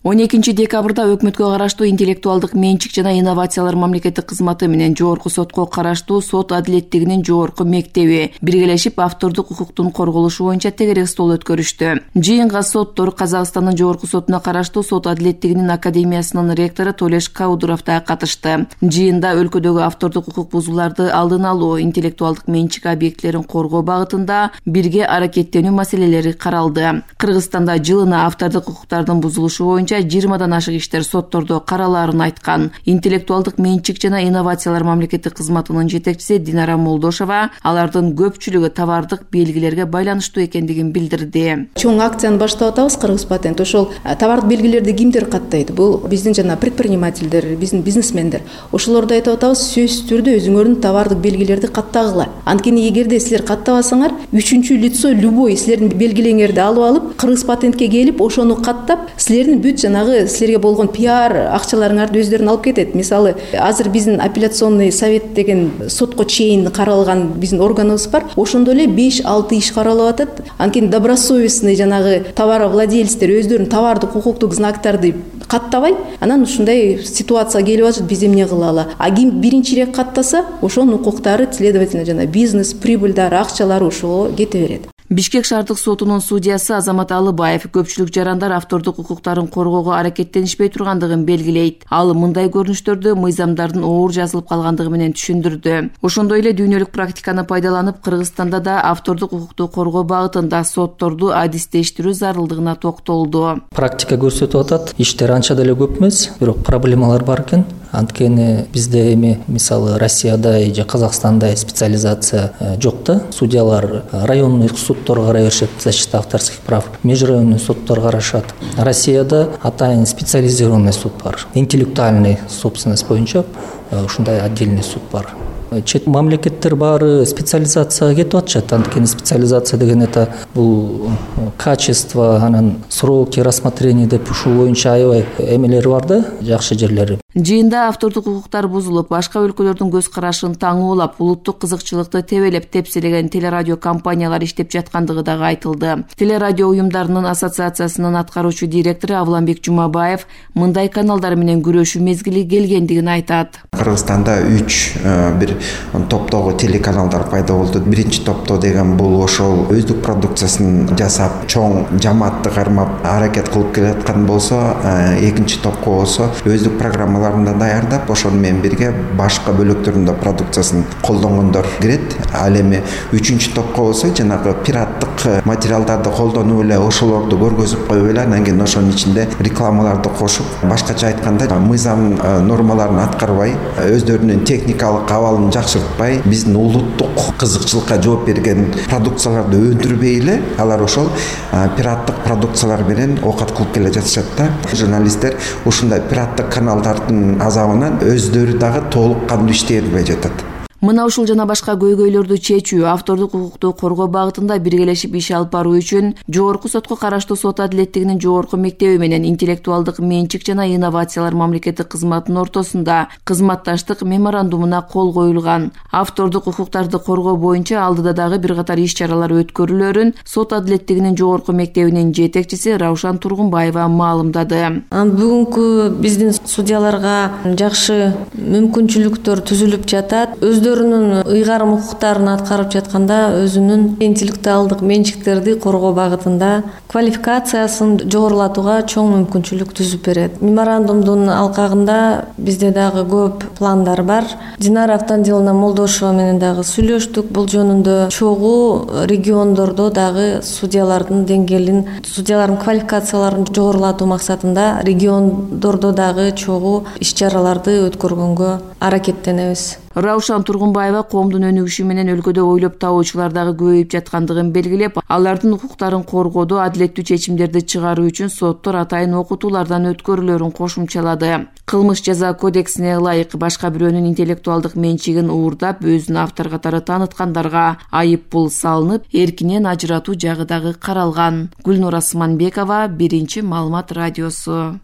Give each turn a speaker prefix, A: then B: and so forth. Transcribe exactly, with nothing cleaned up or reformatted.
A: он экинчи декабрда өкмөткө караштуу интеллектуалдык менчик жана инновациялар мамлекеттик кызматы менен жогорку сотко караштуу сот адилеттигинин жогорку мектеби биргелешип автордук укуктун корголушу боюнча тегерек стол өткөрүштү. Жыйынга соттор Казакстандын жогорку сотуна караштуу сот адилеттигинин академиясынын ректору Толеш Каудуров да катышты. Жыйында өлкөдөгү автордук укук бузууларды алдын алуу, интеллектуалдык менчик объектилерин коргоо багытында бирге аракеттенүү маселелери каралды. Кыргызстанда жылына автордук укуктардын бузулушу боюнча жыйырмадан ашык иштер соттордо каралаарын айткан интеллектуалдык менчик жана инновациялар мамлекеттик кызматынын жетекчиси Динара Молдошова алардын көпчүлүгү товардык белгилерге байланыштуу экендигин билдирди.
B: Чоң акцияны баштап атабыз Кыргыз патент. Ошол товардык белгилерди кимдер каттайт? Бул биздин жана предпринимательдер, биздин бизнесмендер. Ошолорду айтып атабыз, сөзсүз түрдө өзүңөрдүн товардык белгилерди каттагыла. Анткени эгерде силер каттабасаңар, үчүнчү лицо любой силердин белгилеңерди алып алып, Кыргыз патентке келип, ошону каттап, силердин бүт жанагы силерге болгон пиар акчаларыңарды өздөрүн алып кетет. Мисалы, азыр биздин апелляционный совет деген сотко чейин каралган биздин органыбыз бар. Ошондо эле беш алты иш каралып атат. Анткени добросовестный жанагы товаровладельцтер өздөрүнүн товардык укуктук знактарды каттабай, анан ушундай ситуация келип атат, биз эмне кылалы? А ким биринчи ирет каттаса, ошонун укуктары следовательно жана бизнес, прибыльдары, акчалары ошого кете берет.
A: Бишкек шаардык сотунун судьясы Азамат Алыбаев көпчүлүк жарандар автордук укуктарын коргоого аракеттенишпей тургандыгын белгилейт. Ал мындай көрүнүштөрдү мыйзамдардын оор жазылып калгандыгы менен түшүндүрдү. Ошондой эле дүйнөлүк практиканы пайдаланып, Кыргызстанда да автордук укукту коргоо багытында сотторду адистештирүү зарылдыгына токтолду.
C: Практика көрсөтүп атат, иштер анча деле көп эмес, бирок проблемалар бар экен. Анткени бизде эми мисалы Россияда же Казакстанда специализация жок да. Судьялар районный судтор карай беришет, защита авторских прав. Межрайонный судтор карашат. Россияда атайын специализированный суд бар. Интеллектуальный собственность боюнча ушундай отдельный суд бар. Чет мамлекеттер баары специализацияга кетип атышат. Анткени специализация деген это бул качество, анан сроки рассмотрения деп ушул боюнча аябай эмелери бар да, жакшы жерлери.
A: Жыйында автордук укуктар бузулуп, башка өлкөлөрдүн көз карашын таңуулап, улуттук кызыкчылыкты тебелеп тепселеген телерадио компаниялар иштеп жаткандыгы дагы айтылды. Телерадио уюмдарынын ассоциациясынын аткаруучу директору Авламбек Жумабаев мындай каналдар менен күрөшүү мезгили келгендигин айтат.
D: Кыргызстанда үч бир топтогу телеканалдар пайда болду. Биринчи топто деген бул ошол өздүк продукциясын жасап, чоң жамаатты кармап аракет кылып келаткан болсо, экинчи топко болсо өздүк программалар даярдап, ошону менен бирге башка бөлөктөрүндө продукциясын колдонгондор кирет. Ал эми үчүнчү топко болсо жанагы пираттык материалдарды колдонуп эле ошолорду көргөзүп коюп эле, анан кийин ошонун ичинде рекламаларды кошуп, башкача айтканда мыйзам нормаларын аткарбай, өздөрүнүн техникалык абалын жакшыртпай, биздин улуттук кызыкчылыкка жооп берген продукцияларды өндүрбөй эле, алар ошол пираттык продукциялар менен оокат кылып келе жатышат да. Журналисттер ушундай пираттык каналдардын азабынан өздөрү дагы толук кандуу иштей албай жатат.
A: Мына ушул жана башка көйгөйлөрдү чечүү, автордук укукту коргоо багытында биргелешип иш алып баруу үчүн жогорку сотко караштуу сот адилеттигинин жогорку мектеби менен интеллектуалдык менчик жана инновациялар мамлекеттик кызматынын ортосунда кызматташтык меморандумуна кол коюлган. Автордук укуктарды коргоо боюнча алдыда дагы бир катар иш-чаралар өткөрүлөрүн сот адилеттигинин жогорку мектебинин жетекчиси Раушан Тургунбаева маалымдады.
E: Бүгүнкү биздин судьяларга жакшы мүмкүнчүлүктөр түзүлүп жатат. Өздөрүнүн ыйгарым укуктарын аткарып жатканда өзүнүн интеллектуалдык менчиктерди коргоо багытында квалификациясын жогорулатууга чоң мүмкүнчүлүк түзүп берет. Меморандумдун алкагында бизде дагы көп пландар бар. Динара Автандиловна Молдошова менен дагы сүйлөштүк бул жөнүндө. Чогуу региондордо дагы судьялардын деңгээлин, судьялардын квалификацияларын жогорулатуу максатында региондордо дагы чогуу иш-чараларды өткөргөнгө аракеттенебиз.
A: Раушан Тургунбаева коомдун өнүгүшү менен өлкөдө ойлоп табуучулар дагы көбөйүп жаткандыгын белгилеп, алардын укуктарын коргоодо адилеттүү чечимдерди чыгаруу үчүн соттор атайын окутуулардан өткөрүлөрүн кошумчалады. Кылмыш жаза кодексине ылайык башка бирөөнүн интеллектуалдык менчигин уурдап, өзүн автор катары тааныткандарга айып пул салынып, эркинен ажыратуу жагы дагы каралган. Гүлнур Асманбекова, Биринчи маалымат радиосу.